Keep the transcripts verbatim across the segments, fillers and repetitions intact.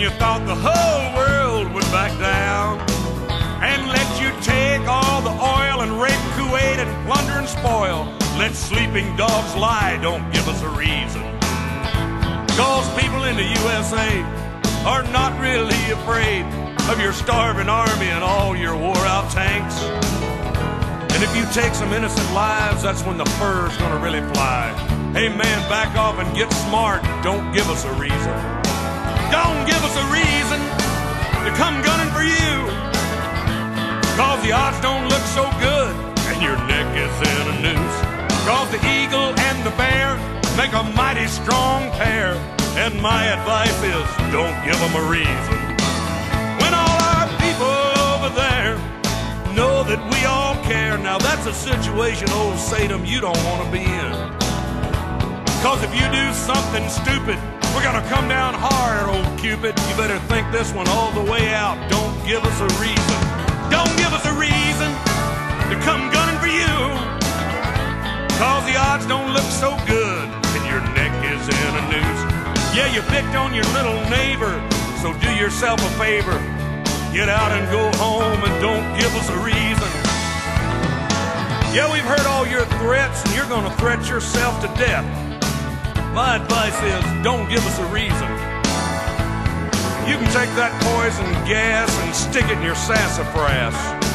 you thought the whole world would back down and let you take all the oil and rape Kuwait and plunder and spoil. Let sleeping dogs lie, don't give us a reason. Cause people in the U S A are not really afraid of your starving army and all your wore-out tanks. And if you take some innocent lives, that's when the fur's gonna really fly. Hey man, back off and get smart. Don't give us a reason. Don't give us a reason to come gunning for you. Cause the odds don't look so good and your neck is in a noose. Cause the eagle and the bear make a mighty strong pair. And my advice is, don't give them a reason. When all our people over there know that we all care, now that's a situation, old Saddam, you don't want to be in. Cause if you do something stupid, we're gonna come down hard, old Cupid. You better think this one all the way out. Don't give us a reason. Don't give us a reason to come gunning for you. Cause the odds don't look so good and your neck is in a noose. Yeah, you picked on your little neighbor, so do yourself a favor. Get out and go home and don't give us a reason. Yeah, we've heard all your threats and you're gonna threat yourself to death. My advice is, don't give us a reason. You can take that poison gas and stick it in your sassafras.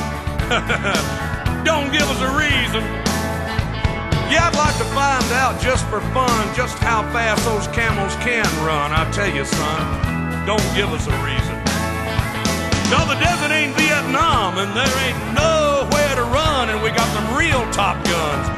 Don't give us a reason. Yeah, I'd like to find out just for fun just how fast those camels can run. I tell you, son, don't give us a reason. No, the desert ain't Vietnam and there ain't nowhere to run, and we got some real Top Guns.